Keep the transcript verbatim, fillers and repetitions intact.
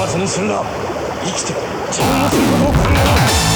殺にするな。生きて自分のすることを考えろ。